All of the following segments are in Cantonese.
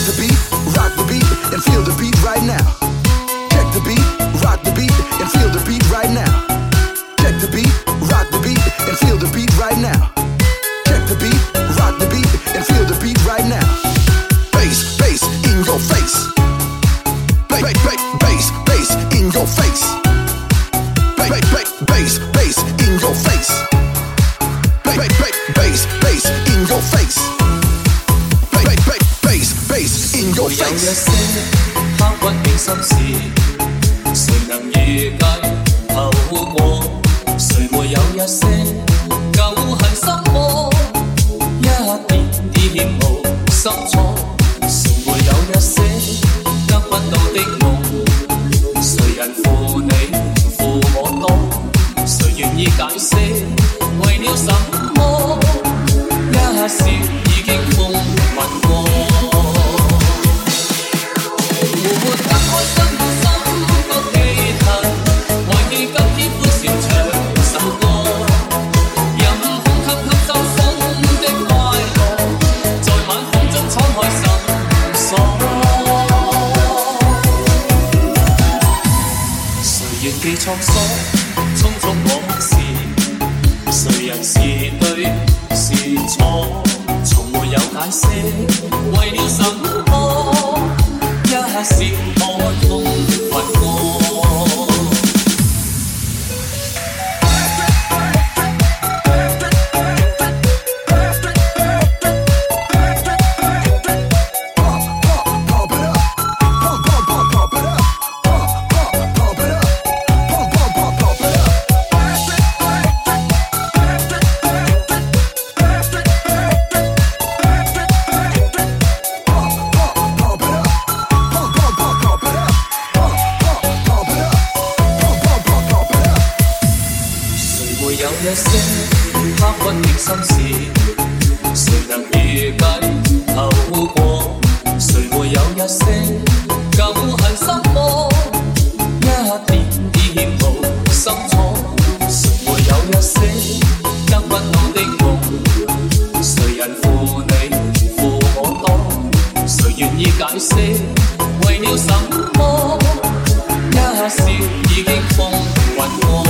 the beat, rock the beat, and feel the beat right now. Check the beat, rock the beat, and feel the beat right now. Check the beat, rock the beat, and feel the beat right now. Check the beat, rock the beat, and feel the beat right now. Bass, bass in your face. Bass, bass in your face. Bass, bass in your face. Bass, bass in your face. Bass, bass in your face. 有一些刻骨銘心事，誰能預計後果？誰沒有一些舊恨心魔？一點點欠無心錯，誰沒有一些得不到的夢？誰人負你負我多？誰願意解釋為了什麼？一笑已經風雲過。記創傷，匆匆往事，誰人是對是錯，從沒有解釋，為了什麼？一笑看風雲過。有一些刻骨銘心事，誰能預計後果？誰沒有一些舊恨心魔？一點點欠無心錯，誰沒有一些得不到的夢？誰人負你負我多？誰願意解釋為了什麼？一笑已經風雲過。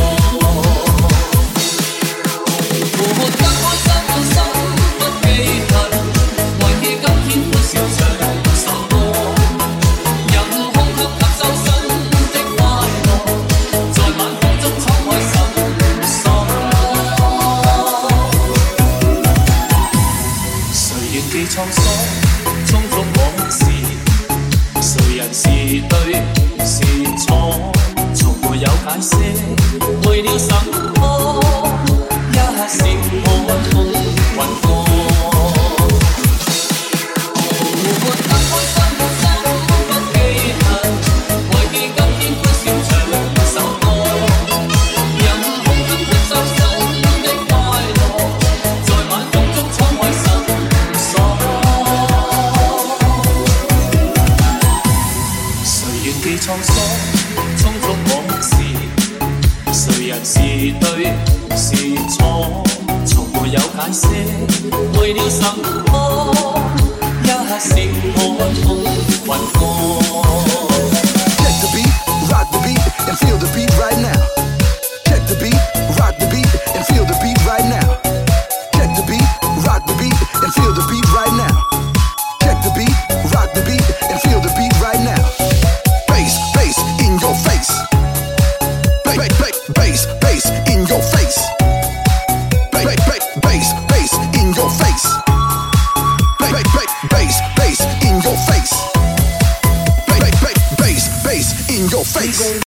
創傷，匆匆往事，誰人是對是錯，從沒有解釋，為了什麼？一笑看風雲過。創傷，匆匆往事，誰人是對是錯，從沒有解釋，為了什麼？一笑看風